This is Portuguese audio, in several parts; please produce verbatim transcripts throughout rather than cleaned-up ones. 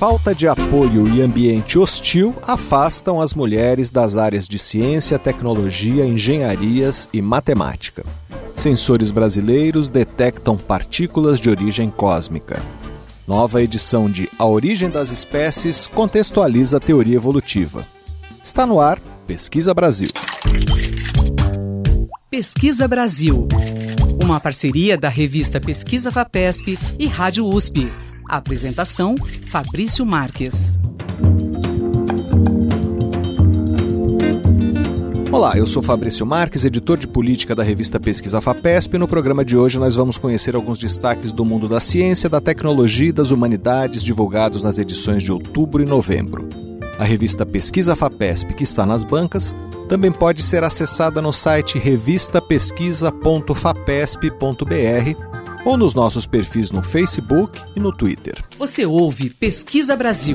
Falta de apoio e ambiente hostil afastam as mulheres das áreas de ciência, tecnologia, engenharias e matemática. Sensores brasileiros detectam partículas de origem cósmica. Nova edição de A Origem das Espécies contextualiza a teoria evolutiva. Está no ar, Pesquisa Brasil. Pesquisa Brasil, uma parceria da revista Pesquisa FAPESP e Rádio U S P. Apresentação, Fabrício Marques. Olá, eu sou Fabrício Marques, editor de política da revista Pesquisa FAPESP. No programa de hoje nós vamos conhecer alguns destaques do mundo da ciência, da tecnologia e das humanidades divulgados nas edições de outubro e novembro. A revista Pesquisa FAPESP, que está nas bancas, também pode ser acessada no site revista pesquisa ponto fapesp ponto b r ou nos nossos perfis no Facebook e no Twitter. Você ouve Pesquisa Brasil.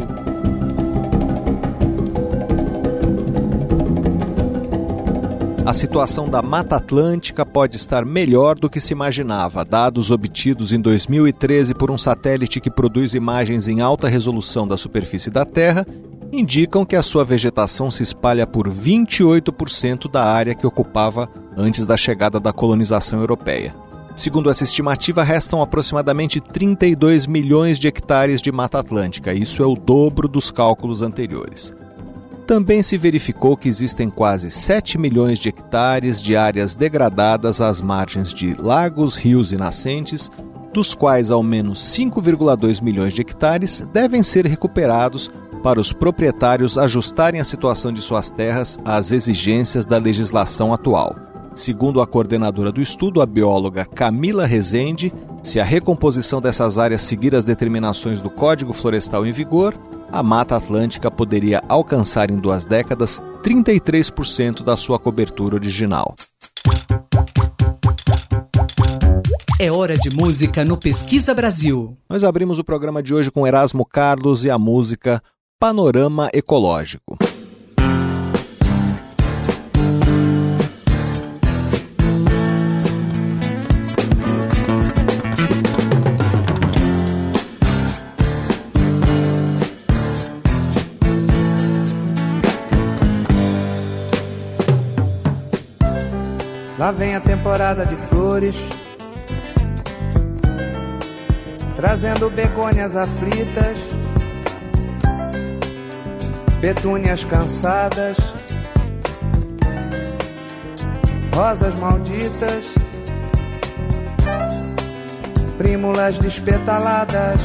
A situação da Mata Atlântica pode estar melhor do que se imaginava. Dados obtidos em dois mil e treze por um satélite que produz imagens em alta resolução da superfície da Terra indicam que a sua vegetação se espalha por vinte e oito por cento da área que ocupava antes da chegada da colonização europeia. Segundo essa estimativa, restam aproximadamente trinta e dois milhões de hectares de Mata Atlântica. Isso é o dobro dos cálculos anteriores. Também se verificou que existem quase sete milhões de hectares de áreas degradadas às margens de lagos, rios e nascentes, dos quais ao menos cinco vírgula dois milhões de hectares devem ser recuperados para os proprietários ajustarem a situação de suas terras às exigências da legislação atual. Segundo a coordenadora do estudo, a bióloga Camila Rezende, se a recomposição dessas áreas seguir as determinações do Código Florestal em vigor, a Mata Atlântica poderia alcançar em duas décadas trinta e três por cento da sua cobertura original. É hora de música no Pesquisa Brasil. Nós abrimos o programa de hoje com Erasmo Carlos e a música Panorama Ecológico. Lá vem a temporada de flores, trazendo begônias aflitas, petúnias cansadas, rosas malditas, prímulas despetaladas,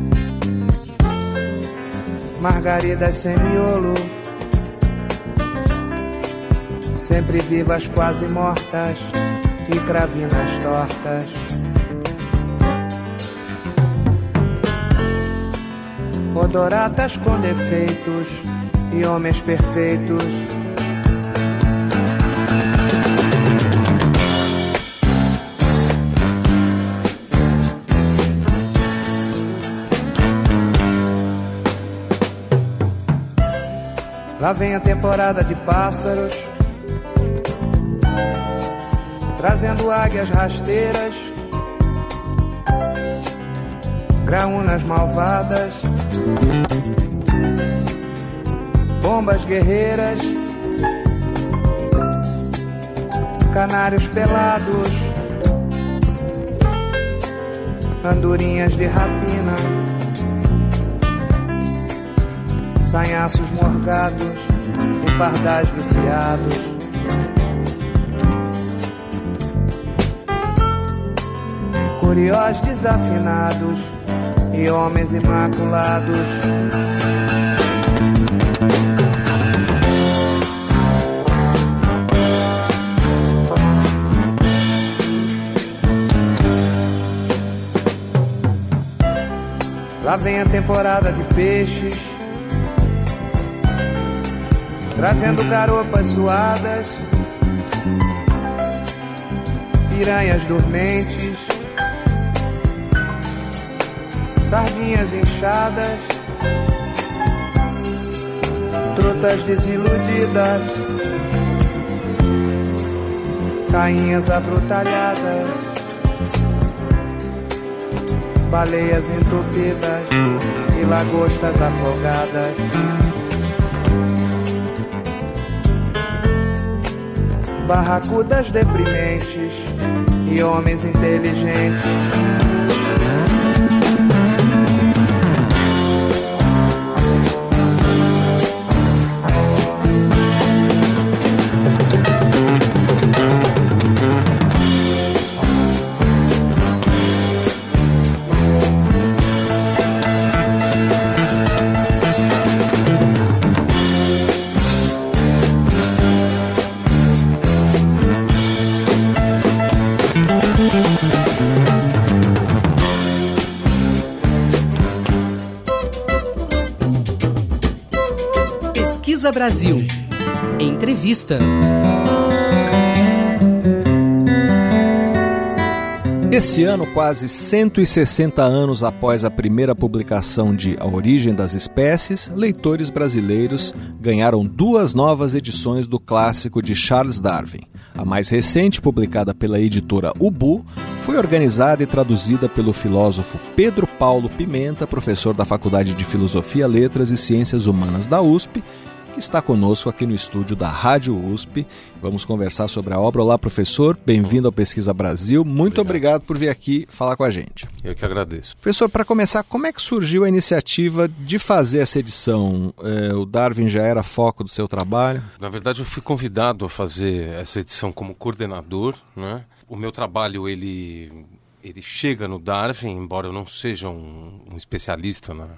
margaridas sem miolo, sempre vivas quase mortas e cravinas tortas. Odoratas com defeitos e homens perfeitos. Lá vem a temporada de pássaros, trazendo águias rasteiras, graúnas malvadas, bombas guerreiras, canários pelados, andorinhas de rapina, sanhaços morgados e pardais viciados. Curiós desafinados e homens imaculados. Lá vem a temporada de peixes, trazendo garopas suadas, piranhas dormentes, sardinhas inchadas, trutas desiludidas, tainhas abrutalhadas, baleias entupidas e lagostas afogadas. Barracudas deprimentes e homens inteligentes. Pesquisa Brasil. Entrevista. Esse ano, quase cento e sessenta anos após a primeira publicação de A Origem das Espécies, leitores brasileiros ganharam duas novas edições do clássico de Charles Darwin. A mais recente, publicada pela editora Ubu, foi organizada e traduzida pelo filósofo Pedro Paulo Pimenta, professor da Faculdade de Filosofia, Letras e Ciências Humanas da U S P, que está conosco aqui no estúdio da Rádio U S P. Vamos conversar sobre a obra. Olá, professor. Bem-vindo ao Pesquisa Brasil. Muito obrigado. obrigado por vir aqui falar com a gente. Eu que agradeço. Professor, para começar, como é que surgiu a iniciativa de fazer essa edição? É, o Darwin já era foco do seu trabalho? Na verdade, eu fui convidado a fazer essa edição como coordenador, né? O meu trabalho, ele, ele chega no Darwin, embora eu não seja um, um especialista na...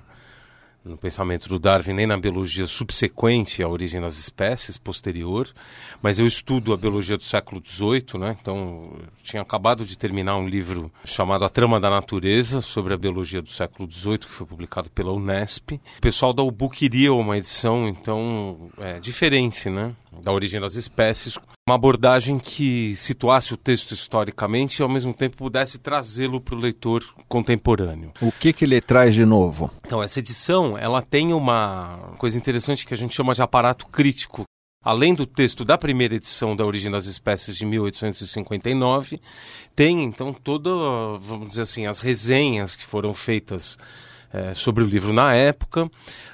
no pensamento do Darwin, nem na biologia subsequente à origem das espécies, posterior, mas eu estudo a biologia do século dezoito, né? Então, eu tinha acabado de terminar um livro chamado A Trama da Natureza, sobre a biologia do século dezoito, que foi publicado pela Unesp. O pessoal da Ubu queria uma edição, então, é, diferente, né? Da origem das espécies, uma abordagem que situasse o texto historicamente e ao mesmo tempo pudesse trazê-lo para o leitor contemporâneo. O que que ele traz de novo? Então, essa edição, ela tem uma coisa interessante que a gente chama de aparato crítico. Além do texto da primeira edição da Origem das Espécies de mil oitocentos e cinquenta e nove, tem então toda, vamos dizer assim, as resenhas que foram feitas é, sobre o livro na época,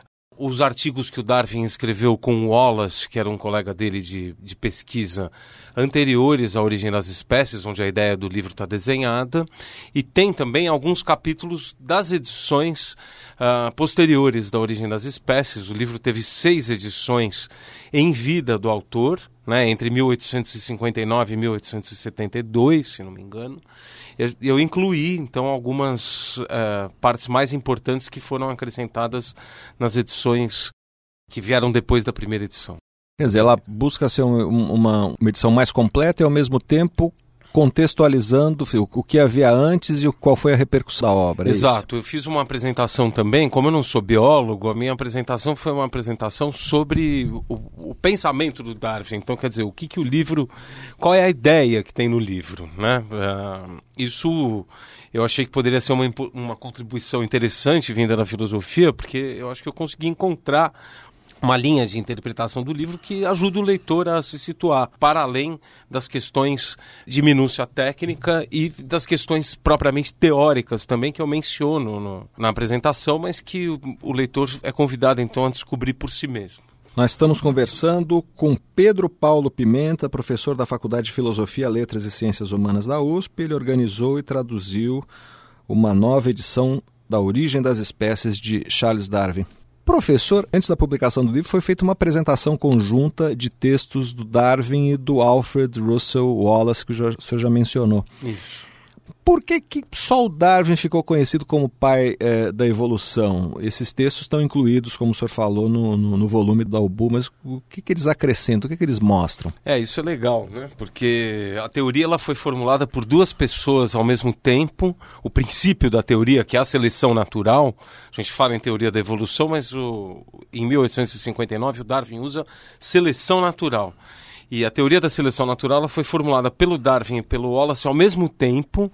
os artigos que o Darwin escreveu com o Wallace, que era um colega dele de, de pesquisa, anteriores à Origem das Espécies, onde a ideia do livro está desenhada, e tem também alguns capítulos das edições uh, posteriores da Origem das Espécies. O livro teve seis edições em vida do autor, né, entre mil oitocentos e cinquenta e nove e mil oitocentos e setenta e dois, se não me engano. Eu, eu incluí, então, algumas uh, partes mais importantes que foram acrescentadas nas edições que vieram depois da primeira edição. Quer dizer, ela busca ser um, uma, uma edição mais completa e, ao mesmo tempo, contextualizando o, o que havia antes e o, qual foi a repercussão da obra. É Exato. Isso? Eu fiz uma apresentação também, como eu não sou biólogo, a minha apresentação foi uma apresentação sobre o, o pensamento do Darwin. Então, quer dizer, o que, que o livro... Qual é a ideia que tem no livro, né? Uh, isso eu achei que poderia ser uma, uma contribuição interessante vinda da filosofia, porque eu acho que eu consegui encontrar uma linha de interpretação do livro que ajuda o leitor a se situar para além das questões de minúcia técnica e das questões propriamente teóricas também, que eu menciono no, na apresentação, mas que o, o leitor é convidado então a descobrir por si mesmo. Nós estamos conversando com Pedro Paulo Pimenta, professor da Faculdade de Filosofia, Letras e Ciências Humanas da U S P. Ele organizou e traduziu uma nova edição da Origem das Espécies de Charles Darwin. Professor, antes da publicação do livro, foi feita uma apresentação conjunta de textos do Darwin e do Alfred Russel Wallace, que o senhor já mencionou. Isso. Por que, que só o Darwin ficou conhecido como pai eh, da evolução? Esses textos estão incluídos, como o senhor falou, no, no, no volume da Ubu, mas o que, que eles acrescentam, o que, que eles mostram? É, isso é legal, né? Porque a teoria ela foi formulada por duas pessoas ao mesmo tempo. O princípio da teoria, que é a seleção natural, a gente fala em teoria da evolução, mas o, em mil oitocentos e cinquenta e nove o Darwin usa seleção natural. E a teoria da seleção natural ela foi formulada pelo Darwin e pelo Wallace ao mesmo tempo,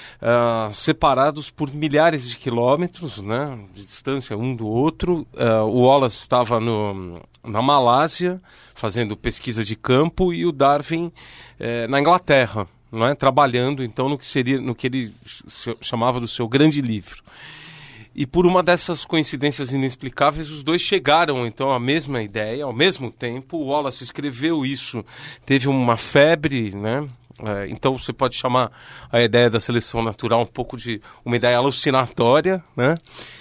uh, separados por milhares de quilômetros, né, de distância um do outro. Uh, o Wallace estava no, na Malásia fazendo pesquisa de campo e o Darwin uh, na Inglaterra, não é? Trabalhando então no que seria, no que ele chamava do seu grande livro. E por uma dessas coincidências inexplicáveis, os dois chegaram então à mesma ideia, ao mesmo tempo. O Wallace escreveu isso, teve uma febre, né? É, então você pode chamar a ideia da seleção natural um pouco de uma ideia alucinatória, né?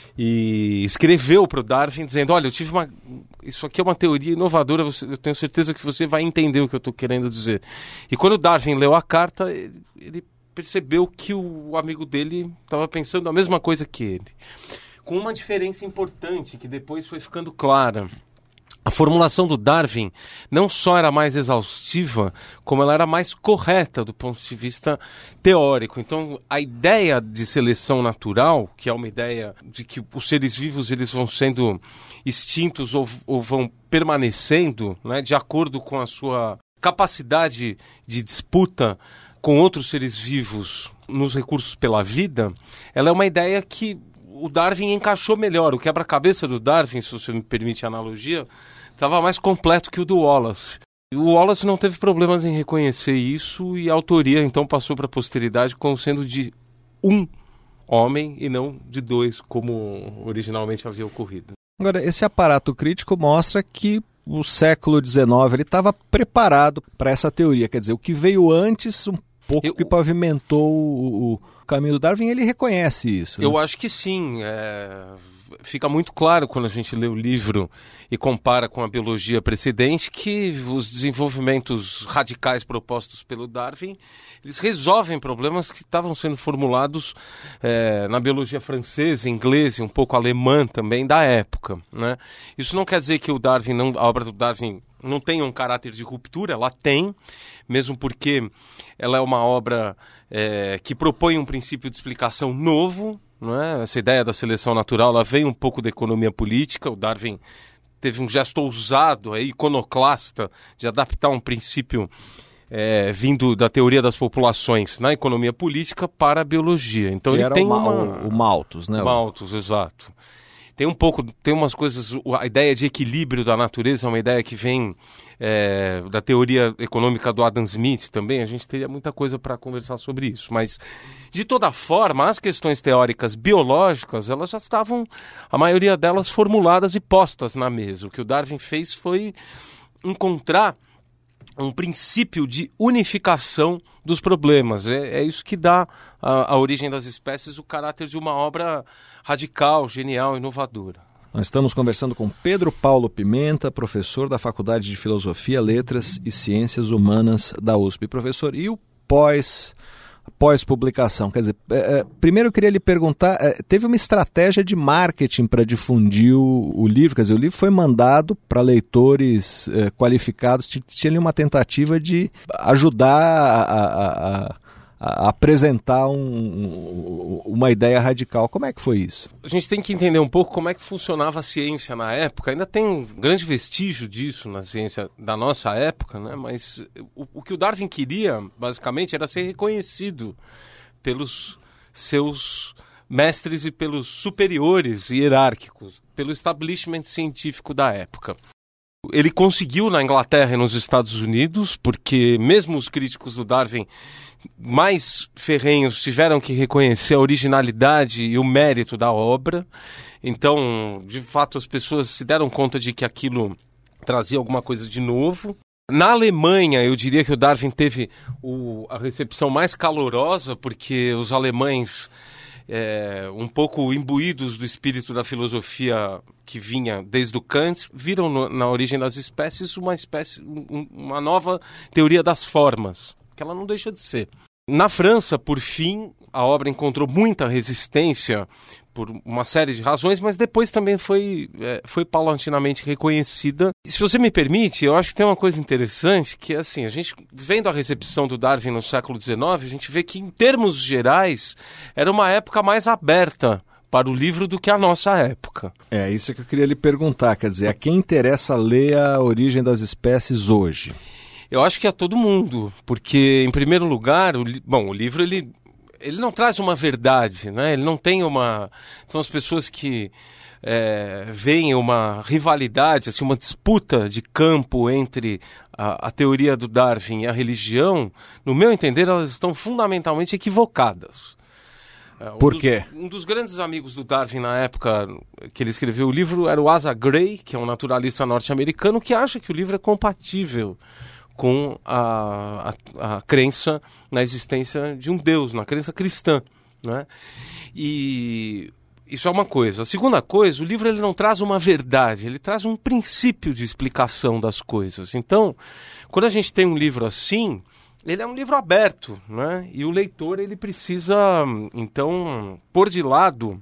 E escreveu para o Darwin dizendo, olha, eu tive uma... isso aqui é uma teoria inovadora, você... eu tenho certeza que você vai entender o que eu estou querendo dizer. E quando o Darwin leu a carta, ele, ele percebeu que o amigo dele estava pensando a mesma coisa que ele. Com uma diferença importante que depois foi ficando clara. A formulação do Darwin não só era mais exaustiva, como ela era mais correta do ponto de vista teórico. Então, a ideia de seleção natural, que é uma ideia de que os seres vivos eles vão sendo extintos ou, ou vão permanecendo, né, de acordo com a sua capacidade de disputa com outros seres vivos nos recursos pela vida, ela é uma ideia que o Darwin encaixou melhor. O quebra-cabeça do Darwin, se você me permite a analogia, estava mais completo que o do Wallace. O Wallace não teve problemas em reconhecer isso e a autoria então passou para a posteridade como sendo de um homem e não de dois, como originalmente havia ocorrido. Agora, esse aparato crítico mostra que o século dezenove estava preparado para essa teoria. Quer dizer, o que veio antes, um pouco Eu... que pavimentou o, o caminho do Darwin, ele reconhece isso. Né? Eu acho que sim. É... Fica muito claro quando a gente lê o livro e compara com a biologia precedente que os desenvolvimentos radicais propostos pelo Darwin, eles resolvem problemas que estavam sendo formulados é, na biologia francesa, inglesa e um pouco alemã também da época, né? Isso não quer dizer que o Darwin não, a obra do Darwin não tenha um caráter de ruptura, ela tem, mesmo porque ela é uma obra é, que propõe um princípio de explicação novo. Não é? Essa ideia da seleção natural ela vem um pouco da economia política. O Darwin teve um gesto ousado, aí, iconoclasta, de adaptar um princípio é, vindo da teoria das populações na economia política para a biologia. Então que ele era tem o, uma... o, o Malthus, né? O Malthus, exato. Tem um pouco, tem umas coisas, a ideia de equilíbrio da natureza é uma ideia que vem é, da teoria econômica do Adam Smith também, a gente teria muita coisa para conversar sobre isso, mas de toda forma, as questões teóricas biológicas, elas já estavam, a maioria delas formuladas e postas na mesa. O que o Darwin fez foi encontrar um princípio de unificação dos problemas. É, é isso que dá a, a origem das espécies o caráter de uma obra radical, genial, inovadora. Nós estamos conversando com Pedro Paulo Pimenta, professor da Faculdade de Filosofia, Letras e Ciências Humanas da U S P. Professor, e o pós... pós-publicação, quer dizer, é, é, primeiro eu queria lhe perguntar, é, teve uma estratégia de marketing para difundir o, o livro, quer dizer, o livro foi mandado para leitores é, qualificados, t- tinha ali uma tentativa de ajudar a, a, a, a apresentar um, um, uma ideia radical. Como é que foi isso? A gente tem que entender um pouco como é que funcionava a ciência na época, ainda tem um grande vestígio disso na ciência da nossa época, né? Mas o, o que o Darwin queria, basicamente, era ser reconhecido pelos seus mestres e pelos superiores hierárquicos, pelo establishment científico da época. Ele conseguiu na Inglaterra e nos Estados Unidos, porque mesmo os críticos do Darwin mais ferrenhos tiveram que reconhecer a originalidade e o mérito da obra. Então, de fato, as pessoas se deram conta de que aquilo trazia alguma coisa de novo. Na Alemanha, eu diria que o Darwin teve o, a recepção mais calorosa, porque os alemães, é, um pouco imbuídos do espírito da filosofia que vinha desde o Kant, viram no, na origem das espécies uma espécie, um, uma nova teoria das formas, que ela não deixa de ser. Na França, por fim, a obra encontrou muita resistência por uma série de razões, mas depois também foi, é, foi paulatinamente reconhecida. E se você me permite, eu acho que tem uma coisa interessante, que é assim, a gente, vendo a recepção do Darwin no século dezenove, a gente vê que, em termos gerais, era uma época mais aberta para o livro do que a nossa época. É, isso que eu queria lhe perguntar, quer dizer, a quem interessa ler A Origem das Espécies hoje? Eu acho que a todo mundo, porque, em primeiro lugar, o, li- bom, o livro ele, ele não traz uma verdade, né? Ele não tem uma... Então as pessoas que é, veem uma rivalidade, assim, uma disputa de campo entre a, a teoria do Darwin e a religião, no meu entender, elas estão fundamentalmente equivocadas. Por um quê? Dos, um dos grandes amigos do Darwin na época que ele escreveu o livro era o Asa Gray, que é um naturalista norte-americano que acha que o livro é compatível com a, a, a crença na existência de um Deus, na crença cristã, né? E isso é uma coisa. A segunda coisa, o livro ele não traz uma verdade, ele traz um princípio de explicação das coisas. Então, quando a gente tem um livro assim, ele é um livro aberto, né? E o leitor ele precisa, então, pôr de lado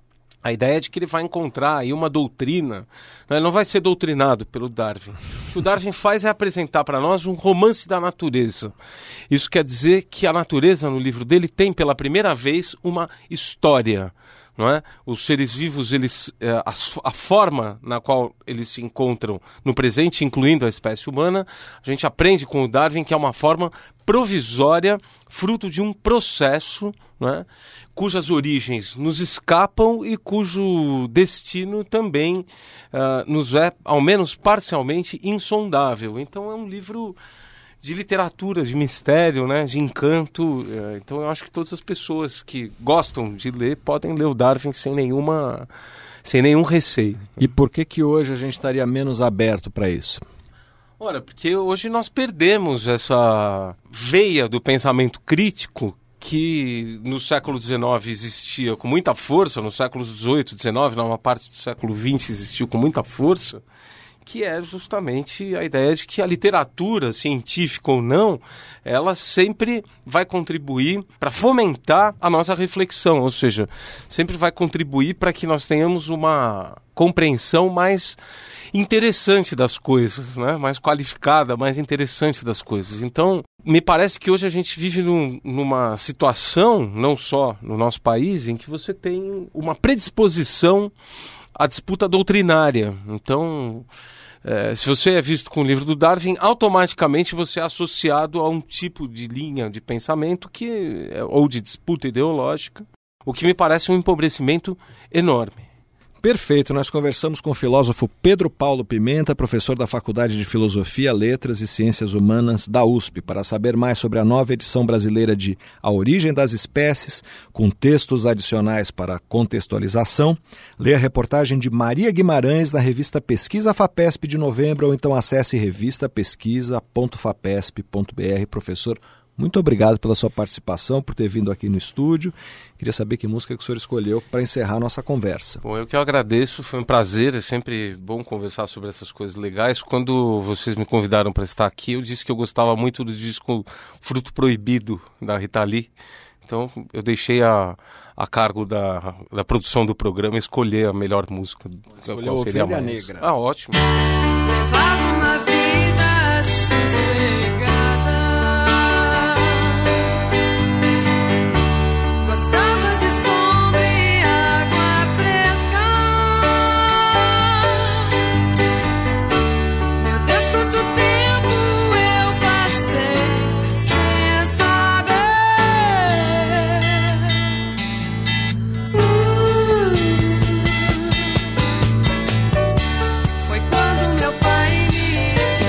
a ideia de que ele vai encontrar aí uma doutrina, né? Ele não vai ser doutrinado pelo Darwin. O que o Darwin faz é apresentar para nós um romance da natureza. Isso quer dizer que a natureza, no livro dele, tem pela primeira vez uma história. Não é? Os seres vivos, eles, é, a, a forma na qual eles se encontram no presente, incluindo a espécie humana, a gente aprende com o Darwin que é uma forma provisória, fruto de um processo, não é? Cujas origens nos escapam e cujo destino também uh, nos é, ao menos parcialmente, insondável. Então é um livro de literatura, de mistério, né, de encanto. Então eu acho que todas as pessoas que gostam de ler podem ler o Darwin sem nenhuma, sem nenhum receio. E por que que hoje a gente estaria menos aberto para isso? Ora, porque hoje nós perdemos essa veia do pensamento crítico que no século dezenove existia com muita força, no século dezoito, dezenove, numa parte do século vinte existiu com muita força, que é justamente a ideia de que a literatura, científica ou não, ela sempre vai contribuir para fomentar a nossa reflexão, ou seja, sempre vai contribuir para que nós tenhamos uma compreensão mais interessante das coisas, né? Mais qualificada, mais interessante das coisas. Então, me parece que hoje a gente vive num, numa situação, não só no nosso país, em que você tem uma predisposição à disputa doutrinária. Então, é, se você é visto com o livro do Darwin, automaticamente você é associado a um tipo de linha de pensamento que, ou de disputa ideológica, o que me parece um empobrecimento enorme. Perfeito, nós conversamos com o filósofo Pedro Paulo Pimenta, professor da Faculdade de Filosofia, Letras e Ciências Humanas da U S P, para saber mais sobre a nova edição brasileira de A Origem das Espécies, com textos adicionais para contextualização. Leia a reportagem de Maria Guimarães na revista Pesquisa FAPESP de novembro, ou então acesse revista pesquisa ponto fapesp ponto br. Professor, muito obrigado pela sua participação, por ter vindo aqui no estúdio. Queria saber que música que o senhor escolheu para encerrar a nossa conversa. Bom, eu que agradeço, foi um prazer, é sempre bom conversar sobre essas coisas legais. Quando vocês me convidaram para estar aqui, eu disse que eu gostava muito do disco Fruto Proibido, da Rita Lee. Então, eu deixei a, a cargo da, da produção do programa escolher a melhor música. Escolheu Ovelha Negra. Ah, ótimo. Levava uma vida sossegada. Gostava de sombra e água fresca. Meu Deus, quanto tempo eu passei sem saber. uh. Foi quando meu pai me disse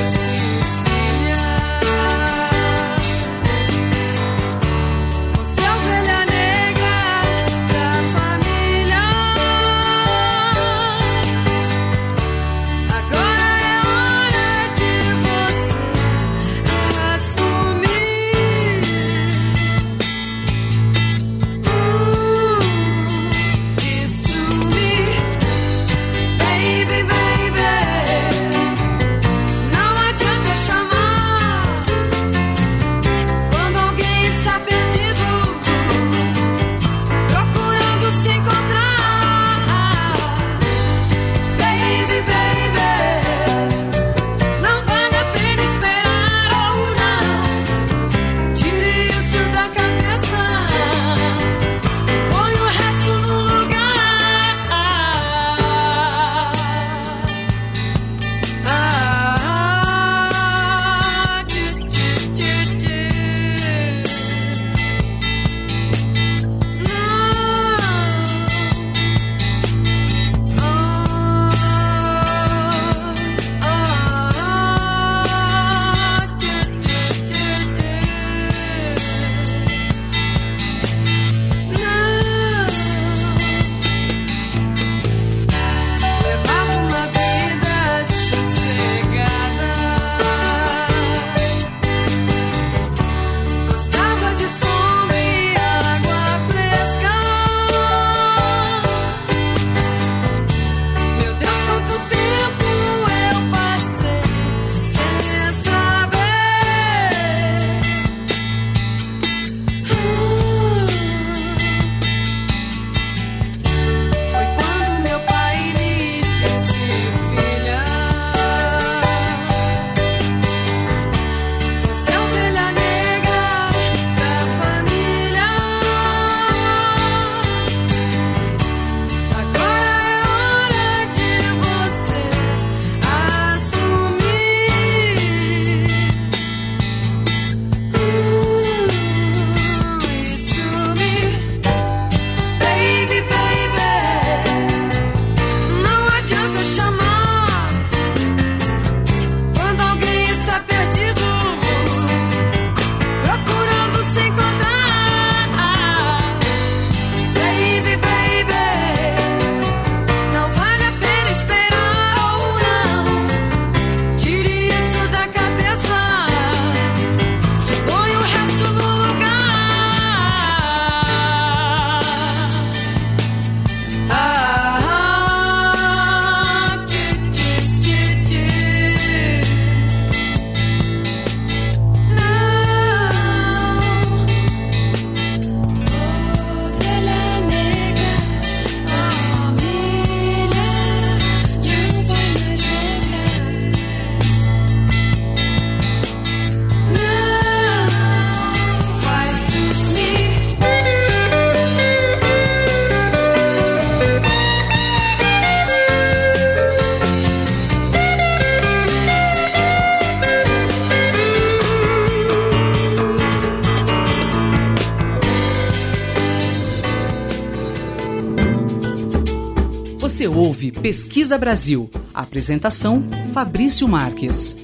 Você ouve Pesquisa Brasil. Apresentação, Fabrício Marques.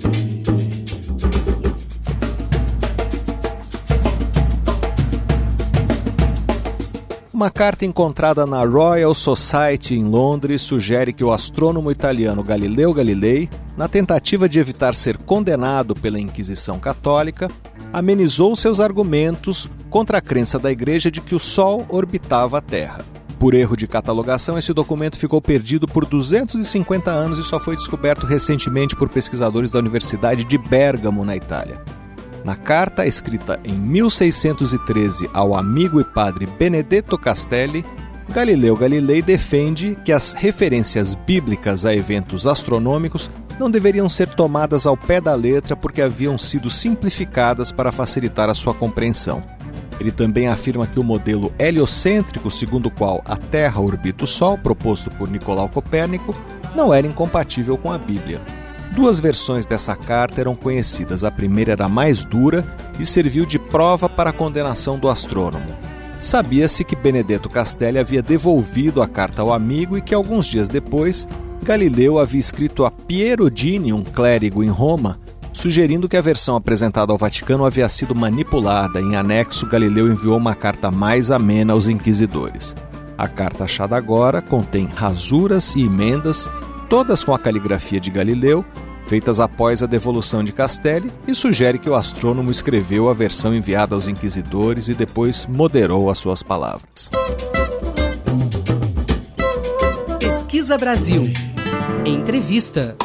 Uma carta encontrada na Royal Society em Londres sugere que o astrônomo italiano Galileu Galilei, na tentativa de evitar ser condenado pela Inquisição Católica, amenizou seus argumentos contra a crença da Igreja de que o Sol orbitava a Terra. Por erro de catalogação, esse documento ficou perdido por duzentos e cinquenta anos e só foi descoberto recentemente por pesquisadores da Universidade de Bérgamo, na Itália. Na carta, escrita em mil seiscentos e treze ao amigo e padre Benedetto Castelli, Galileu Galilei defende que as referências bíblicas a eventos astronômicos não deveriam ser tomadas ao pé da letra porque haviam sido simplificadas para facilitar a sua compreensão. Ele também afirma que o modelo heliocêntrico, segundo o qual a Terra orbita o Sol, proposto por Nicolau Copérnico, não era incompatível com a Bíblia. Duas versões dessa carta eram conhecidas. A primeira era mais dura e serviu de prova para a condenação do astrônomo. Sabia-se que Benedetto Castelli havia devolvido a carta ao amigo e que, alguns dias depois, Galileu havia escrito a Piero Dini, um clérigo em Roma, sugerindo que a versão apresentada ao Vaticano havia sido manipulada. Em anexo, Galileu enviou uma carta mais amena aos inquisidores. A carta achada agora contém rasuras e emendas, todas com a caligrafia de Galileu, feitas após a devolução de Castelli, e sugere que o astrônomo escreveu a versão enviada aos inquisidores e depois moderou as suas palavras. Pesquisa Brasil. Entrevista.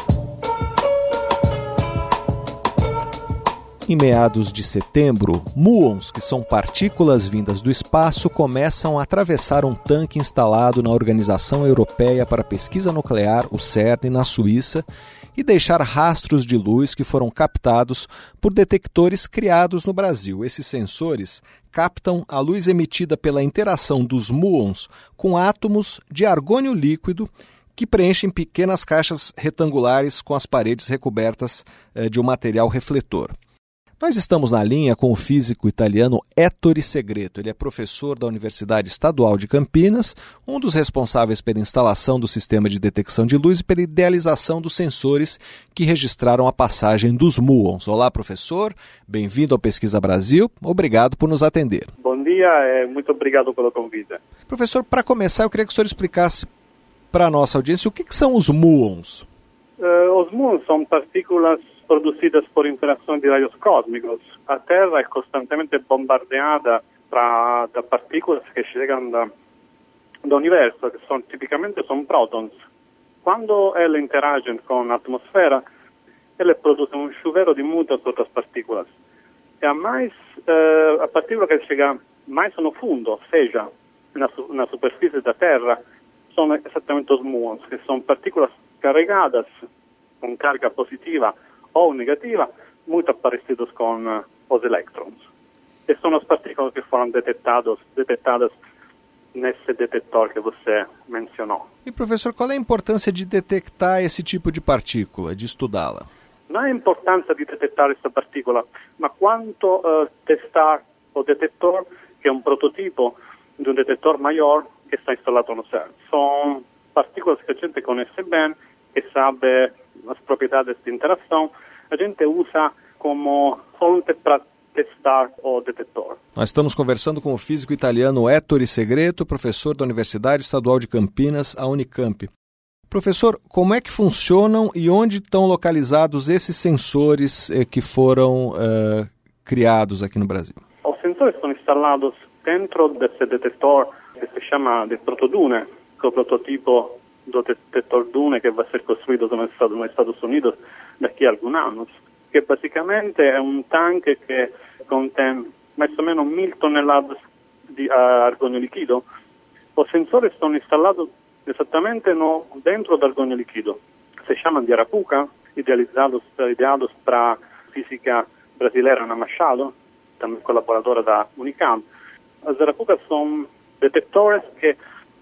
Em meados de setembro, muons, que são partículas vindas do espaço, começam a atravessar um tanque instalado na Organização Europeia para a Pesquisa Nuclear, o CERN, na Suíça, e deixar rastros de luz que foram captados por detectores criados no Brasil. Esses sensores captam a luz emitida pela interação dos muons com átomos de argônio líquido que preenchem pequenas caixas retangulares com as paredes recobertas eh, de um material refletor. Nós estamos na linha com o físico italiano Ettore Segreto. Ele é professor da Universidade Estadual de Campinas, um dos responsáveis pela instalação do sistema de detecção de luz e pela idealização dos sensores que registraram a passagem dos muons. Olá, professor. Bem-vindo ao Pesquisa Brasil. Obrigado por nos atender. Bom dia e muito obrigado pelo convite. Professor, para começar, eu queria que o senhor explicasse para a nossa audiência o que, que são os muons. Uh, os muons são partículas produzidas por interação de raios cósmicos. A Terra é constantemente bombardeada pra, da partículas que chegam da, do universo, que são, tipicamente são prótons. Quando elas interagem com a atmosfera, elas produzem um chuveiro de muitas outras partículas. E a, mais, uh, a partícula que chega mais no fundo, ou seja, na, na superfície da Terra, são exatamente os muons, que são partículas carregadas com carga positiva ou negativa, muito parecidos com uh, os elétrons. E são as partículas que foram detectadas, detectadas nesse detector que você mencionou. E, professor, qual é a importância de detectar esse tipo de partícula, de estudá-la? Não é a importância de detectar essa partícula, mas quanto uh, testar o detector, que é um prototipo de um detector maior que está instalado no CERN. São partículas que a gente conhece bem, que sabe as propriedades de interação, a gente usa como fonte para testar o detector. Nós estamos conversando com o físico italiano Ettore Segreto, professor da Universidade Estadual de Campinas, a Unicamp. Professor, como é que funcionam e onde estão localizados esses sensores eh, que foram eh, criados aqui no Brasil? Os sensores são instalados dentro desse detector que se chama de protodune, que é o prototipo do detector Dune que vai ser construído nos Estados, nos Estados Unidos daqui a alguns anos, que basicamente é um tanque que contém mais ou menos mil toneladas de uh, argônio líquido. Os sensores são instalados exatamente no, dentro do argônio líquido. Se chamam de Arapuca, idealizados, ideados para a física brasileira Ana Machado, também colaboradora da Unicamp. As Arapucas são detectores que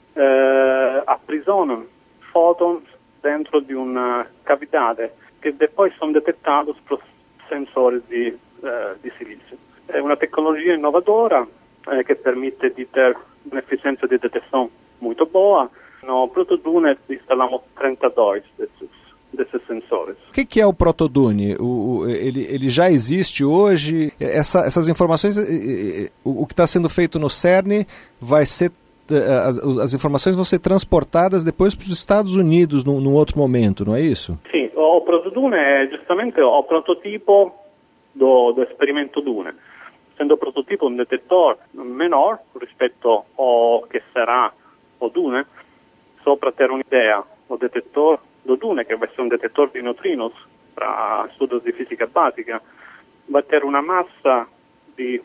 Uh, aprisionam fótons dentro de uma cavidade que depois são detectados por sensores de, uh, de silício. É uma tecnologia inovadora uh, que permite de ter uma eficiência de detecção muito boa, No Protodune instalamos trinta e dois desses, desses sensores. O que, que é o Protodune? O, o, ele, ele já existe hoje? Essa, essas informações, o, o que está sendo feito no CERN vai ser, as, as informações vão ser transportadas depois para os Estados Unidos num, num outro momento, não é isso? Sim, o Protodune é justamente o prototipo do, do experimento Dune. Sendo o prototipo um detector menor rispetto ao que será o Dune, só para ter un'idea, o detector do Dune, che va a essere un detector di neutrinos para estudos di fisica básica, va a ter una massa di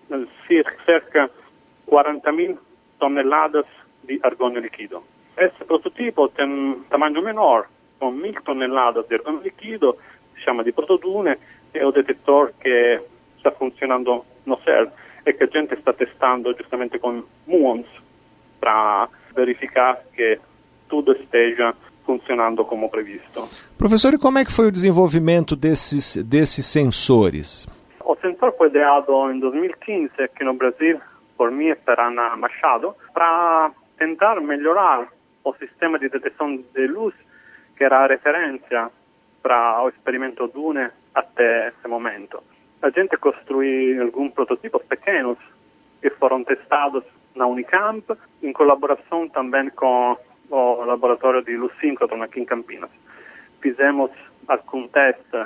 circa quarenta mil toneladas di argonio liquido. Esse prototipo tem un tamanho menor, con mil toneladas di argonio liquido, si chiama di Protodune, è un detector che sta funzionando no CERN e che a gente sta testando giustamente con muons para verificar que tudo esteja funcionando como previsto. Professor, e como é que foi o desenvolvimento desses, desses sensores? O sensor foi ideado em dois mil e quinze aqui no Brasil por mim e per Ana Machado para tentar melhorar o sistema de detecção de luz que era a referência para o experimento Dune até esse momento. A gente construiu alguns prototipos pequenos que foram testados na Unicamp, in collaborazione também com o laboratório de luz síncrotron aqui em Campinas. Fizemos algum teste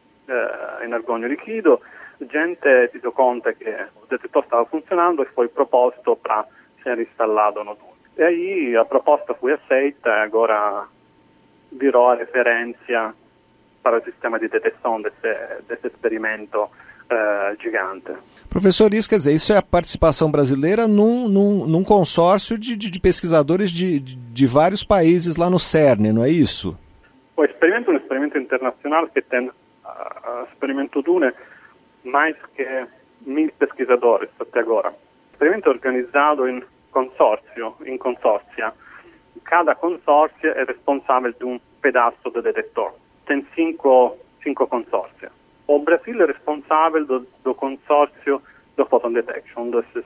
eh, em argônio líquido, a gente si deu conta que o detector estava funcionando e foi proposto para ser instalado no Dune. E aí a proposta foi aceita e agora virou a referência para o sistema de detecção desse, desse experimento Uh, gigante. Professor, isso quer dizer, isso é a participação brasileira num, num, num consórcio de, de, de pesquisadores de, de, de vários países lá no CERN, não é isso? O experimento é um experimento internacional que tem, uh, experimento Dune, mais que mil pesquisadores até agora. O experimento é organizado em consórcio, em consórcia. Cada consórcio é responsável de um pedaço do detector. Tem cinco, cinco consórcios. O Brasil é responsável do, do consórcio do Photon Detection, desses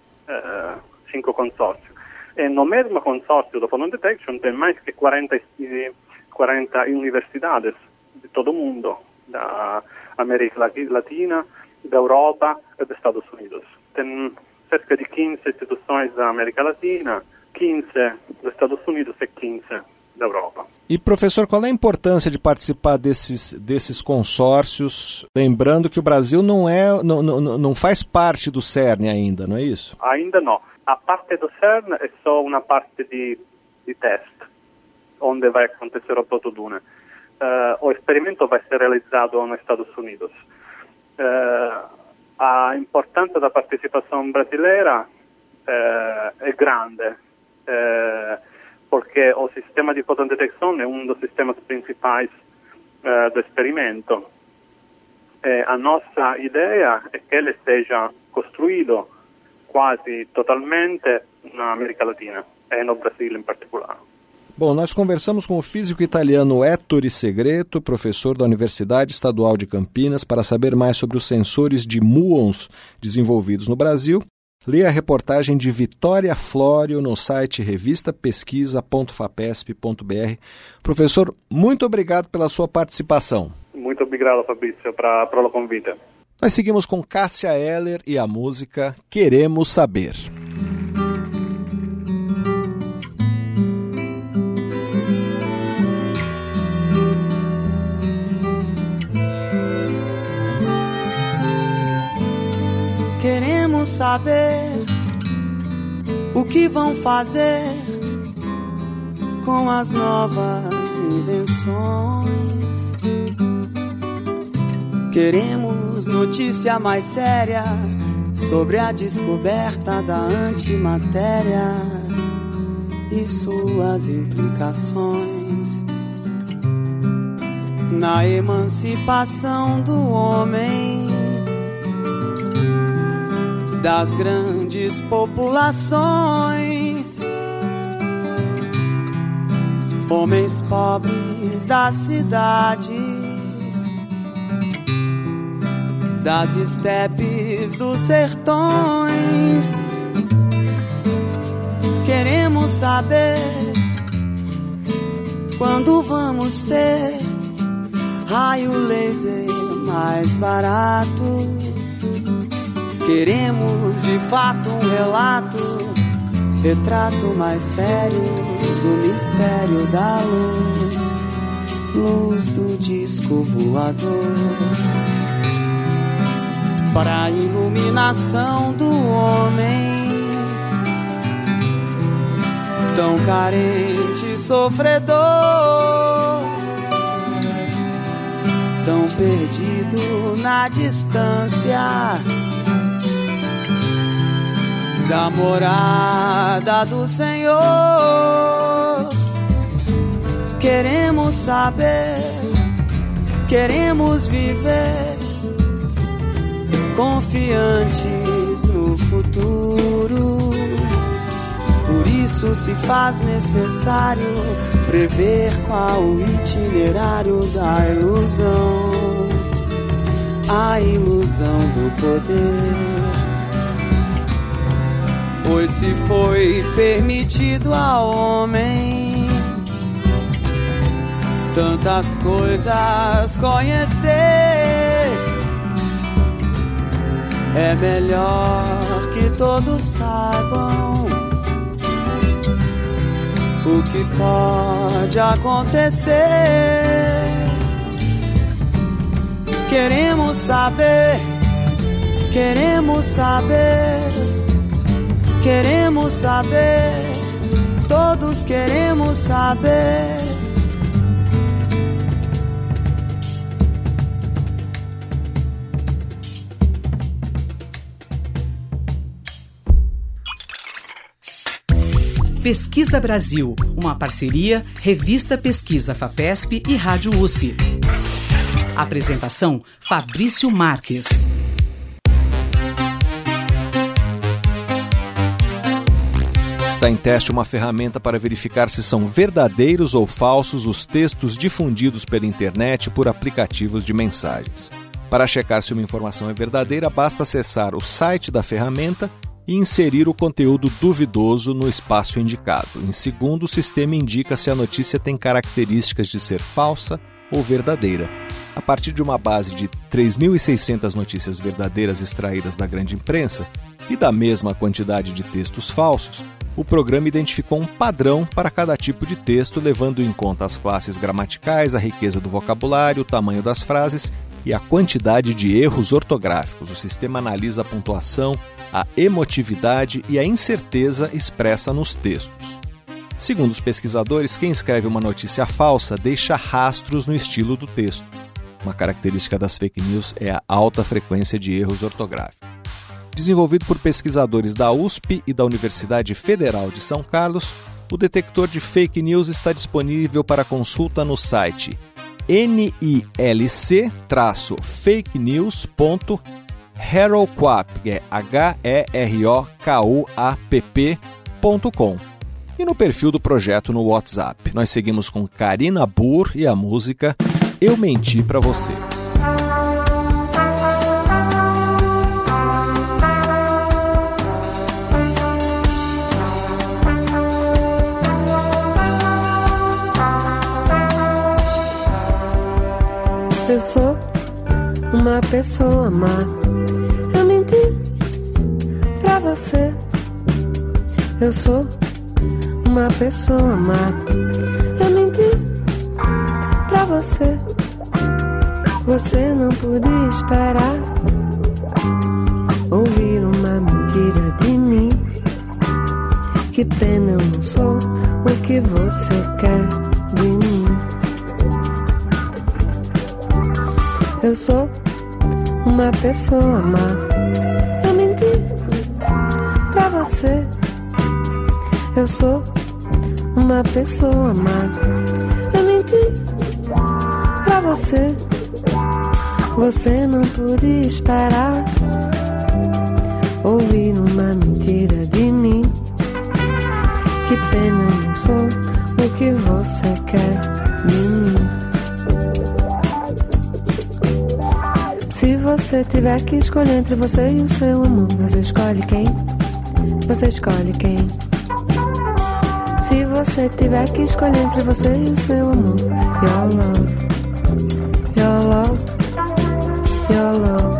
uh, cinco consórcios. E no mesmo consórcio do Photon Detection tem mais que quarenta, quarenta universidades de todo o mundo, da América Latina, da Europa e dos Estados Unidos. Tem cerca de quinze instituições da América Latina, quinze dos Estados Unidos e quinze da Europa. E, professor, qual é a importância de participar desses, desses consórcios? Lembrando que o Brasil não, é, não, não, não faz parte do CERN ainda, não é isso? Ainda não. A parte do CERN é só uma parte de, de teste, onde vai acontecer o Protodune. Uh, o experimento vai ser realizado nos Estados Unidos. Uh, a importância da participação brasileira uh, é grande. Uh, porque o sistema de fotodetecção é um dos sistemas principais uh, do experimento. E a nossa ideia é que ele seja construído quase totalmente na América Latina, e no Brasil em particular. Bom, nós conversamos com o físico italiano Ettore Segreto, professor da Universidade Estadual de Campinas, para saber mais sobre os sensores de muons desenvolvidos no Brasil. Lê a reportagem de Vitória Flório no site revista pesquisa ponto fapesp ponto b r. Professor, muito obrigado pela sua participação. Muito obrigado, Fabrício, para o convite. Nós seguimos com Cássia Eller e a música Queremos Saber. Queremos saber o que vão fazer com as novas invenções. Queremos notícia mais séria sobre a descoberta da antimatéria e suas implicações na emancipação do homem das grandes populações, homens pobres das cidades, das estepes dos sertões. Queremos saber quando vamos ter raio laser mais barato. Queremos de fato um relato, retrato mais sério do mistério da luz, luz do disco voador. Para a iluminação do homem, tão carente e sofredor, tão perdido na distância da morada do Senhor. Queremos saber, queremos viver confiantes no futuro. Por isso se faz necessário prever qual o itinerário da ilusão, a ilusão do poder. Pois se foi permitido ao homem tantas coisas conhecer, é melhor que todos saibam o que pode acontecer. Queremos saber, queremos saber, queremos saber, todos queremos saber. Pesquisa Brasil, uma parceria Revista Pesquisa FAPESP e Rádio U S P. Apresentação Fabrício Marques. Está em teste uma ferramenta para verificar se são verdadeiros ou falsos os textos difundidos pela internet por aplicativos de mensagens. Para checar se uma informação é verdadeira, basta acessar o site da ferramenta e inserir o conteúdo duvidoso no espaço indicado. Em segundo, o sistema indica se a notícia tem características de ser falsa ou verdadeira. A partir de uma base de três mil e seiscentas notícias verdadeiras extraídas da grande imprensa e da mesma quantidade de textos falsos, o programa identificou um padrão para cada tipo de texto, levando em conta as classes gramaticais, a riqueza do vocabulário, o tamanho das frases e a quantidade de erros ortográficos. O sistema analisa a pontuação, a emotividade e a incerteza expressa nos textos. Segundo os pesquisadores, quem escreve uma notícia falsa deixa rastros no estilo do texto. Uma característica das fake news é a alta frequência de erros ortográficos. Desenvolvido por pesquisadores da U S P e da Universidade Federal de São Carlos, o detector de fake news está disponível para consulta no site nilc fakenews ponto heroquap, é H E R O K U A P P ponto com, e no perfil do projeto no WhatsApp. Nós seguimos com Karina Burr e a música Eu Menti Pra Você. Eu sou uma pessoa má. Eu menti pra você. Eu sou uma pessoa má. Eu menti pra você. Você não podia esperar ouvir uma mentira de mim. Que pena, eu não sou o que você quer de mim. Eu sou uma pessoa má. Eu menti pra você. Eu sou uma pessoa má. Eu menti pra você. Você não podia esperar ouvir uma mentira de mim. Que pena, eu não sou o que você quer de mim. Se você tiver que escolher entre você e o seu amor, você escolhe quem? Você escolhe quem? Se você tiver que escolher entre você e o seu amor, your love, your love, your love.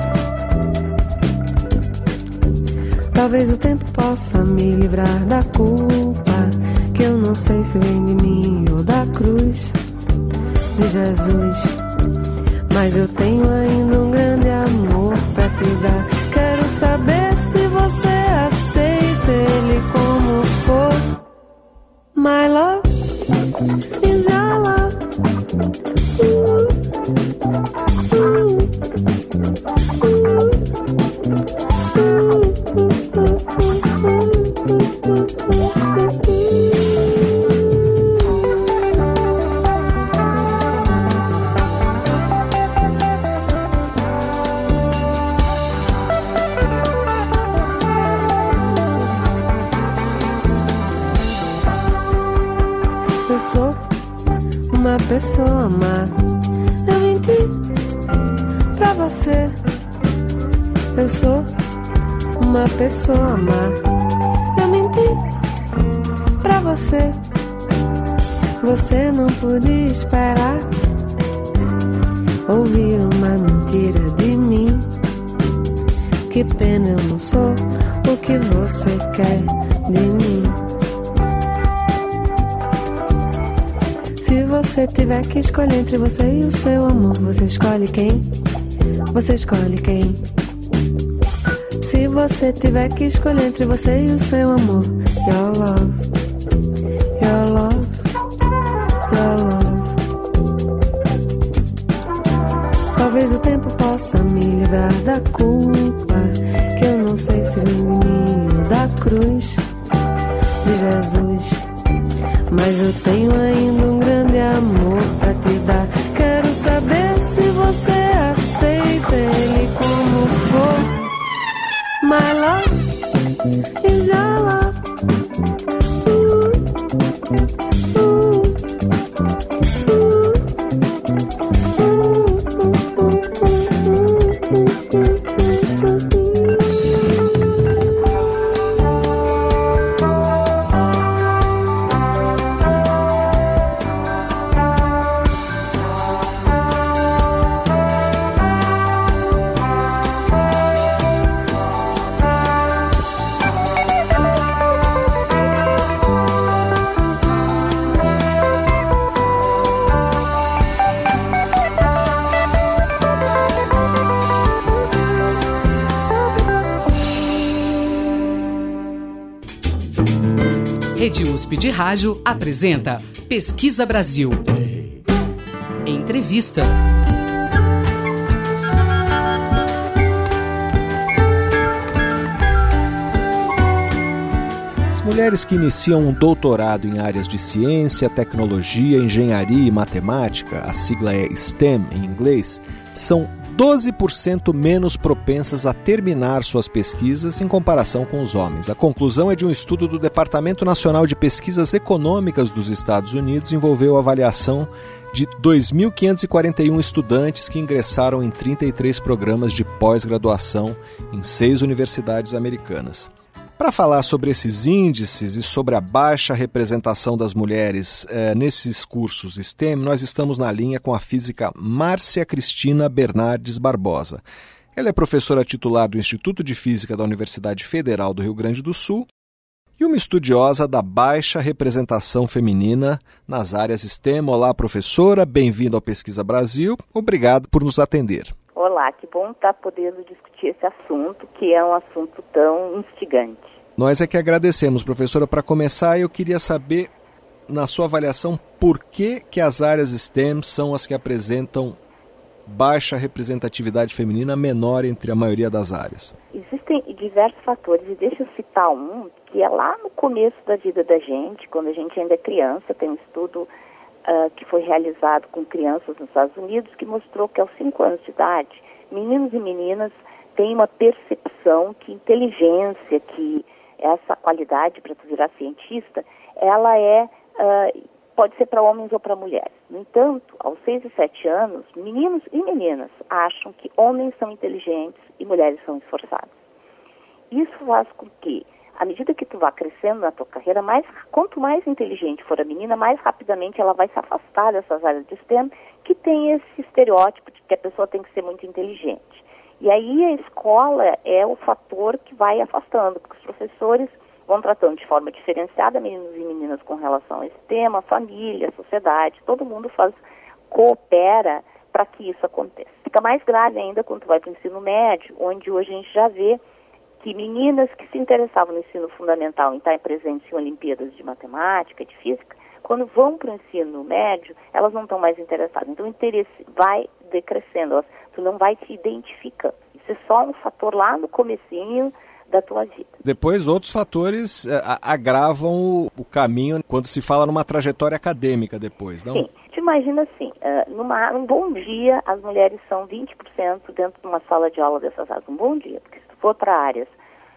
Talvez o tempo possa me livrar da culpa, que eu não sei se vem de mim ou da cruz de Jesus. Mas eu tenho ainda um grande amor pra te dar. Quero saber se você aceita ele como for. My love is your love. Ooh, ooh, ooh, eu sou uma pessoa má. Eu menti pra você. Eu sou uma pessoa má. Eu menti pra você. Você não podia esperar ouvir uma mentira de mim. Que pena, eu não sou o que você quer de mim. Se você tiver que escolher entre você e o seu amor, você escolhe quem? Você escolhe quem? Se você tiver que escolher entre você e o seu amor, your love, your love, your love. Talvez o tempo possa me livrar da culpa, que eu não sei se vem de mim ou da cruz de Jesus. Mas eu tenho ainda um grande amor pra te dar. Quero saber se você aceita ele como for. My love is your love. Ooh, ooh, ooh, Rede U S P de Rádio apresenta Pesquisa Brasil. Entrevista. As mulheres que iniciam um doutorado em áreas de ciência, tecnologia, engenharia e matemática, a sigla é STEM em inglês, são doze por cento menos propensas a terminar suas pesquisas em comparação com os homens. A conclusão é de um estudo do Departamento Nacional de Pesquisas Econômicas dos Estados Unidos, envolveu a avaliação de dois mil quinhentos e quarenta e um estudantes que ingressaram em trinta e três programas de pós-graduação em seis universidades americanas. Para falar sobre esses índices e sobre a baixa representação das mulheres eh, nesses cursos STEM, nós estamos na linha com a física Márcia Cristina Bernardes Barbosa. Ela é professora titular do Instituto de Física da Universidade Federal do Rio Grande do Sul e uma estudiosa da baixa representação feminina nas áreas STEM. Olá, professora, bem-vinda ao Pesquisa Brasil. Obrigado por nos atender. Olá, que bom estar podendo discutir esse assunto, que é um assunto tão instigante. Nós é que agradecemos, professora. Para começar, eu queria saber, na sua avaliação, por que, que as áreas STEM são as que apresentam baixa representatividade feminina menor entre a maioria das áreas? Existem diversos fatores, e deixa eu citar um, que é lá no começo da vida da gente, quando a gente ainda é criança. Tem um estudo uh, que foi realizado com crianças nos Estados Unidos, que mostrou que aos cinco anos de idade, meninos e meninas têm uma percepção que inteligência, que essa qualidade para tu virar cientista, ela é, uh, pode ser para homens ou para mulheres. No entanto, aos seis e sete anos, meninos e meninas acham que homens são inteligentes e mulheres são esforçadas. Isso faz com que à medida que tu vá crescendo na tua carreira, mais, quanto mais inteligente for a menina, mais rapidamente ela vai se afastar dessas áreas de STEM que tem esse estereótipo de que a pessoa tem que ser muito inteligente. E aí a escola é o fator que vai afastando, porque os professores vão tratando de forma diferenciada meninos e meninas com relação a esse tema, família, sociedade, todo mundo faz, coopera para que isso aconteça. Fica mais grave ainda quando tu vai para o ensino médio, onde hoje a gente já vê que meninas que se interessavam no ensino fundamental em estar presentes em Olimpíadas de Matemática, de Física, quando vão para o ensino médio, elas não estão mais interessadas. Então o interesse vai decrescendo, elas, tu não vai te identificando. Isso é só um fator lá no comecinho da tua vida. Depois outros fatores eh, agravam o, o caminho quando se fala numa trajetória acadêmica depois, não? Sim. Tu imagina assim, uh, numa, num bom dia as mulheres são vinte por cento dentro de uma sala de aula dessas áreas. Um bom dia, porque se tu for para áreas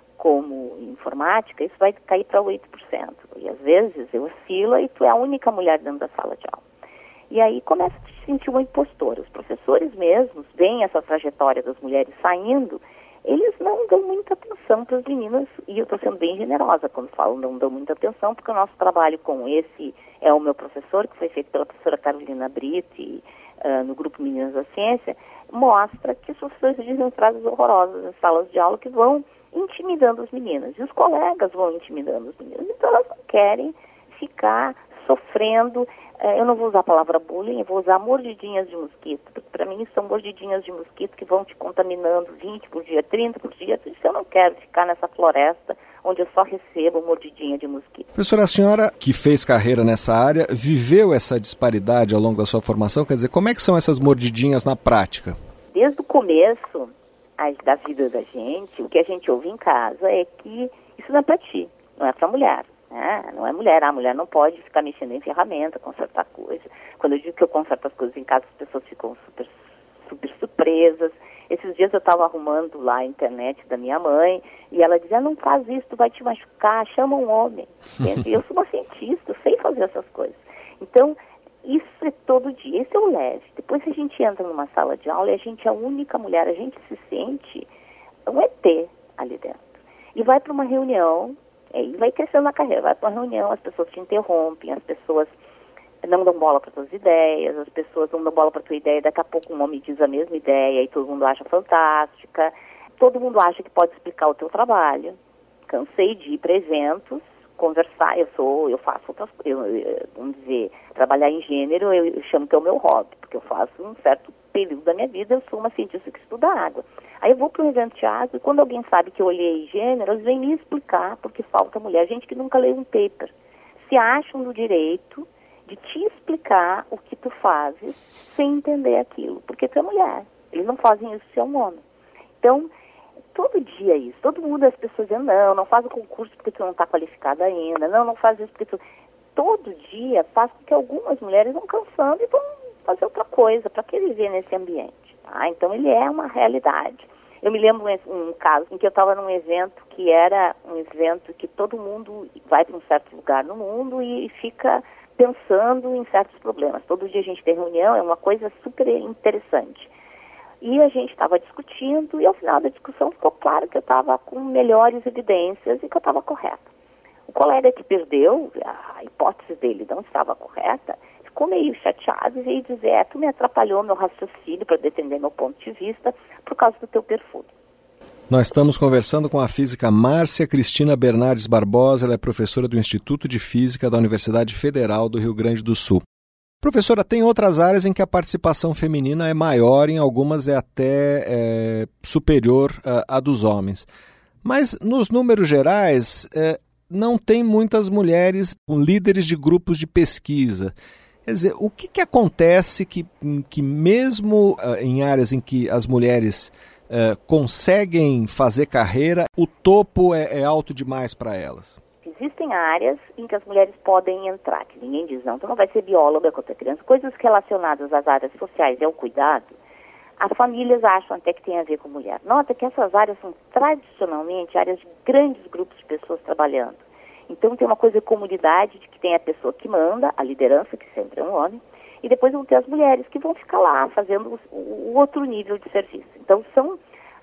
como informática, isso vai cair para oito por cento. E às vezes eu oscila e tu é a única mulher dentro da sala de aula. E aí começa a te sentir uma impostora. Os professores mesmos veem essa trajetória das mulheres saindo, eles não dão muita atenção para as meninas, e eu estou sendo bem generosa quando falo não dão muita atenção, porque o nosso trabalho com esse é o meu professor, que foi feito pela professora Carolina Britt, uh, no grupo Meninas da Ciência, mostra que os professores dizem frases horrorosas nas salas de aula que vão intimidando as meninas, e os colegas vão intimidando as meninas, então elas não querem ficar sofrendo, eh, eu não vou usar a palavra bullying, eu vou usar mordidinhas de mosquito, porque para mim são mordidinhas de mosquito que vão te contaminando vinte por dia, trinta por dia, isso eu não quero ficar nessa floresta onde eu só recebo mordidinha de mosquito. Professora, a senhora que fez carreira nessa área, viveu essa disparidade ao longo da sua formação? Quer dizer, como é que são essas mordidinhas na prática? Desde o começo a, da vida da gente, o que a gente ouve em casa é que isso não é para ti, não é para mulher. Ah, não é mulher, a mulher não pode ficar mexendo em ferramenta, consertar coisas. Quando eu digo que eu conserto as coisas em casa, as pessoas ficam super, super surpresas. Esses dias eu estava arrumando lá a internet da minha mãe e ela dizia, não faz isso, tu vai te machucar, chama um homem. E eu sou uma cientista, eu sei fazer essas coisas. Então, isso é todo dia, isso é o leve. Depois a gente entra numa sala de aula e a gente é a única mulher, a gente se sente um E T ali dentro. E vai para uma reunião, e vai crescendo na carreira, vai para uma reunião, as pessoas te interrompem, as pessoas não dão bola para tuas ideias, as pessoas não dão bola para tua ideia, daqui a pouco um homem diz a mesma ideia e todo mundo acha fantástica, todo mundo acha que pode explicar o teu trabalho. Cansei de ir para eventos, conversar, eu sou, eu faço outras coisas, vamos dizer, trabalhar em gênero, eu, eu chamo que é o meu hobby, porque eu faço um certo período da minha vida, eu sou uma cientista que estuda água. Aí eu vou para um evento de teatro e quando alguém sabe que eu olhei gênero, eles vêm me explicar porque falta mulher. Gente que nunca leu um paper. Se acham no direito de te explicar o que tu fazes sem entender aquilo, porque tu é mulher. Eles não fazem isso se é um homem. Então, todo dia é isso. Todo mundo, as pessoas dizem, não, não faz o concurso porque tu não está qualificada ainda. Não, não faz isso porque tu... Todo dia faz com que algumas mulheres vão cansando e vão fazer outra coisa. Para que viver nesse ambiente? Tá? Então, ele é uma realidade. Eu me lembro um, um caso em que eu estava num evento que era um evento que todo mundo vai para um certo lugar no mundo e fica pensando em certos problemas. Todo dia a gente tem reunião, é uma coisa super interessante. E a gente estava discutindo e ao final da discussão ficou claro que eu estava com melhores evidências e que eu estava correta. O colega que perdeu, a hipótese dele não estava correta, ficou meio chateado e veio dizer, é, tu me atrapalhou meu raciocínio para defender meu ponto de vista por causa do teu perfume. Nós estamos conversando com a física Márcia Cristina Bernardes Barbosa, ela é professora do Instituto de Física da Universidade Federal do Rio Grande do Sul. Professora, tem outras áreas em que a participação feminina é maior, em algumas é até é, superior à, à dos homens. Mas, nos números gerais, é, não tem muitas mulheres líderes de grupos de pesquisa. Quer dizer, o que, que acontece que, que mesmo uh, em áreas em que as mulheres uh, conseguem fazer carreira, o topo é, é alto demais para elas? Existem áreas em que as mulheres podem entrar, que ninguém diz, não, tu não vai ser bióloga quando é criança. Coisas relacionadas às áreas sociais e ao cuidado, as famílias acham até que tem a ver com mulher. Nota que essas áreas são tradicionalmente áreas de grandes grupos de pessoas trabalhando. Então tem uma coisa de comunidade, de que tem a pessoa que manda, a liderança, que sempre é um homem, e depois vão ter as mulheres que vão ficar lá fazendo o, o outro nível de serviço. Então são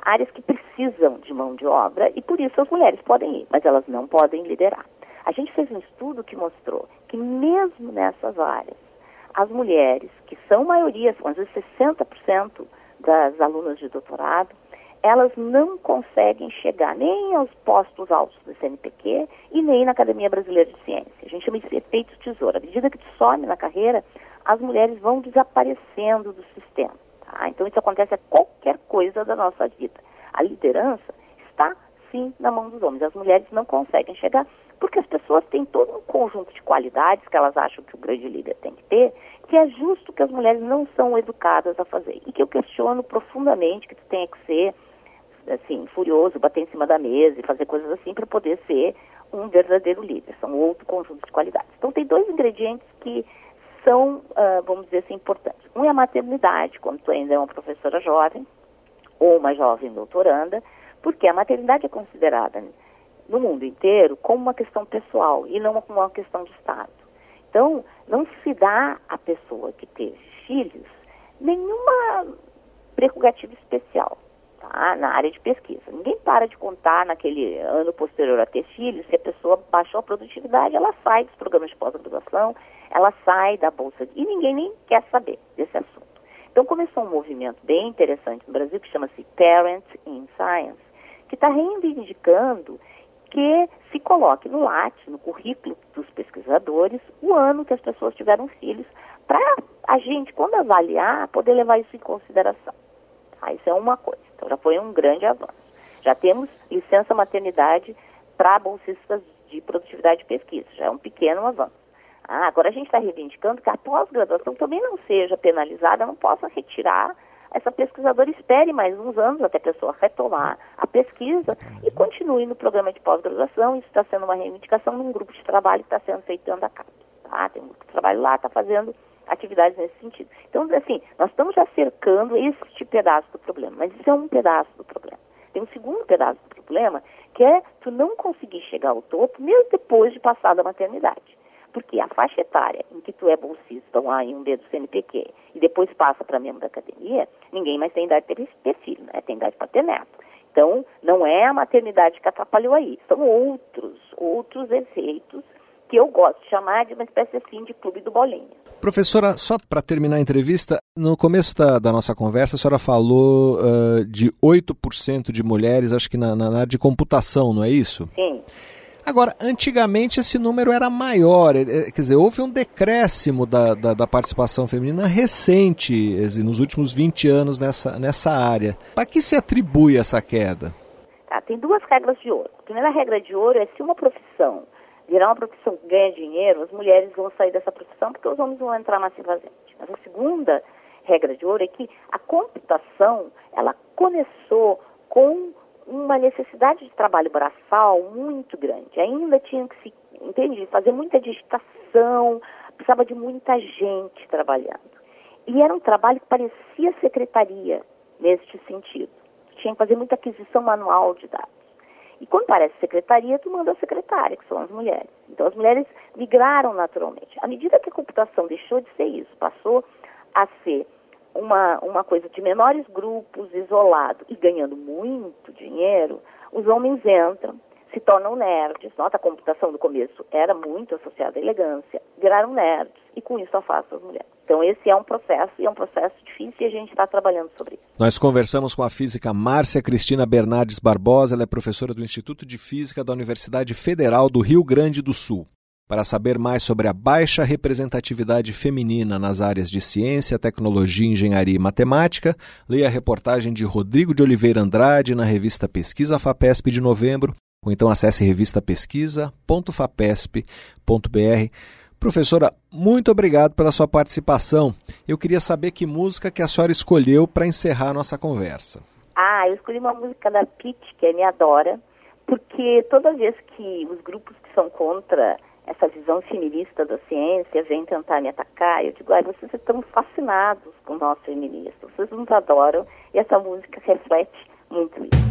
áreas que precisam de mão de obra e por isso as mulheres podem ir, mas elas não podem liderar. A gente fez um estudo que mostrou que mesmo nessas áreas, as mulheres, que são maioria, são às vezes sessenta por cento das alunas de doutorado, elas não conseguem chegar nem aos postos altos do C N P Q e nem na Academia Brasileira de Ciência. A gente chama isso de efeito tesoura. À medida que tu some na carreira, as mulheres vão desaparecendo do sistema. Tá? Então isso acontece a qualquer coisa da nossa vida. A liderança está, sim, na mão dos homens. As mulheres não conseguem chegar porque as pessoas têm todo um conjunto de qualidades que elas acham que o grande líder tem que ter, que é justo que as mulheres não são educadas a fazer. E que eu questiono profundamente que tu tenha que ser, assim, furioso, bater em cima da mesa e fazer coisas assim para poder ser um verdadeiro líder. São outro conjunto de qualidades. Então tem dois ingredientes que são, uh, vamos dizer assim, importantes. Um é a maternidade, quando tu ainda é uma professora jovem, ou uma jovem doutoranda, porque a maternidade é considerada no mundo inteiro como uma questão pessoal e não como uma questão de Estado. Então, não se dá à pessoa que teve filhos nenhuma prerrogativa especial, tá, na área de pesquisa. Ninguém para de contar naquele ano posterior a ter filhos, se a pessoa baixou a produtividade, ela sai dos programas de pós-graduação, ela sai da bolsa, e ninguém nem quer saber desse assunto. Então começou um movimento bem interessante no Brasil que chama-se Parent in Science, que está reivindicando que se coloque no latte, no currículo dos pesquisadores, o ano que as pessoas tiveram filhos, para a gente, quando avaliar, poder levar isso em consideração. Tá? Isso é uma coisa. Então já foi um grande avanço. Já temos licença maternidade para bolsistas de produtividade de pesquisa, já é um pequeno avanço. Ah, agora a gente está reivindicando que a pós-graduação também não seja penalizada, não possa retirar essa pesquisadora, espere mais uns anos até a pessoa retomar a pesquisa e continue no programa de pós-graduação. Isso está sendo uma reivindicação num grupo de trabalho que está sendo feito dentro da casa. Tá? Tem um grupo de trabalho lá, está fazendo atividades nesse sentido. Então, assim, nós estamos já cercando este pedaço do problema, mas isso é um pedaço do problema. Tem um segundo pedaço do problema, que é tu não conseguir chegar ao topo mesmo depois de passar da maternidade. Porque a faixa etária em que tu é bolsista lá em um B do C N P Q e depois passa para membro da academia, ninguém mais tem idade para ter filho, né? Tem idade para ter neto. Então, não é a maternidade que atrapalhou aí, são outros, outros efeitos que eu gosto de chamar de uma espécie assim de clube do bolinha. Professora, só para terminar a entrevista, no começo da, da nossa conversa, a senhora falou uh, de oito por cento de mulheres, acho que na, na área de computação, não é isso? Sim. Agora, antigamente esse número era maior, quer dizer, houve um decréscimo da, da, da participação feminina recente, dizer, nos últimos vinte anos nessa, nessa área. Para que se atribui essa queda? Tá, tem duas regras de ouro. A primeira regra de ouro é se uma profissão virar uma profissão que ganha dinheiro, as mulheres vão sair dessa profissão porque os homens vão entrar massivamente. Mas a segunda regra de ouro é que a computação, ela começou com uma necessidade de trabalho braçal muito grande. Ainda tinha que se, entende, fazer muita digitação, precisava de muita gente trabalhando. E era um trabalho que parecia secretaria neste sentido. Tinha que fazer muita aquisição manual de dados. E quando parece secretaria, tu manda a secretária, que são as mulheres. Então as mulheres migraram naturalmente. À medida que a computação deixou de ser isso, passou a ser uma, uma coisa de menores grupos, isolado e ganhando muito dinheiro, os homens entram, se tornam nerds. Nota, a computação no começo era muito associada à elegância, viraram nerds e com isso afastam as mulheres. Então esse é um processo e é um processo difícil e a gente está trabalhando sobre isso. Nós conversamos com a física Márcia Cristina Bernardes Barbosa, ela é professora do Instituto de Física da Universidade Federal do Rio Grande do Sul. Para saber mais sobre a baixa representatividade feminina nas áreas de ciência, tecnologia, engenharia e matemática, leia a reportagem de Rodrigo de Oliveira Andrade na revista Pesquisa FAPESP de novembro, ou então acesse revista pesquisa ponto fapesp ponto b r. Professora, muito obrigado pela sua participação. Eu queria saber que música que a senhora escolheu para encerrar a nossa conversa. Ah, eu escolhi uma música da Pitty, que é Me Adora, porque toda vez que os grupos que são contra essa visão feminista da ciência vêm tentar me atacar, eu digo, ah, vocês estão fascinados com nós feministas, vocês nos adoram, e essa música reflete muito isso.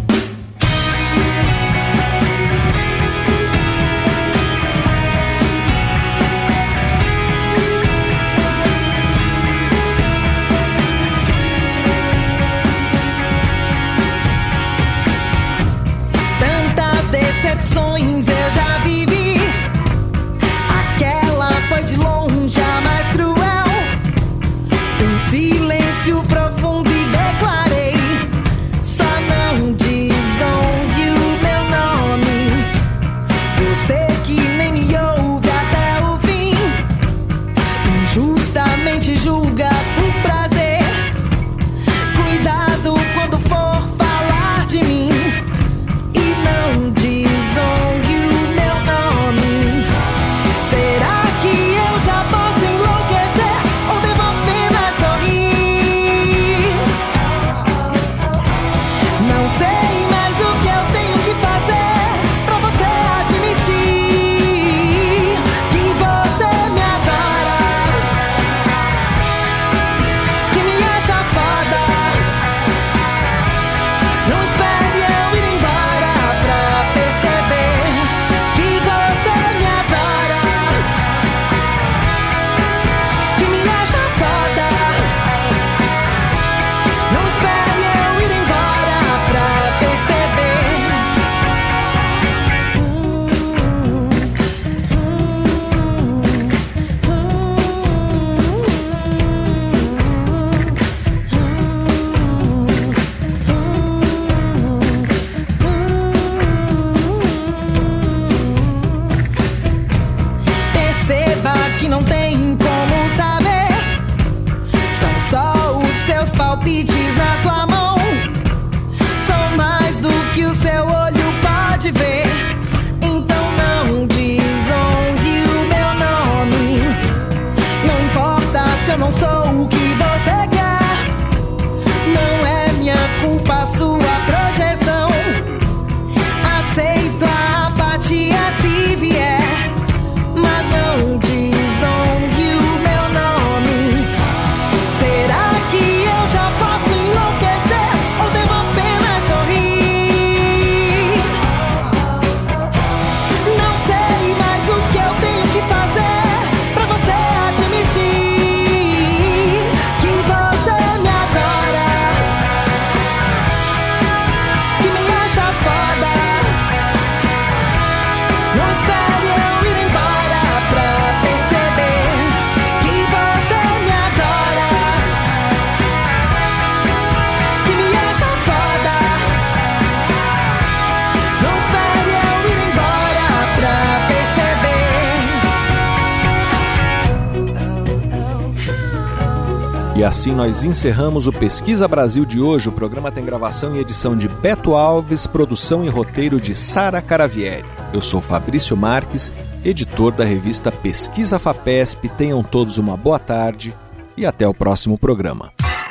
E assim nós encerramos o Pesquisa Brasil de hoje. O programa tem gravação e edição de Beto Alves, produção e roteiro de Sara Caravieri. Eu sou Fabrício Marques, editor da revista Pesquisa FAPESP. Tenham todos uma boa tarde e até o próximo programa.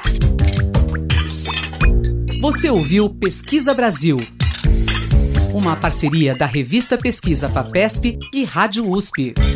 Você ouviu Pesquisa Brasil, uma parceria da revista Pesquisa FAPESP e Rádio U S P.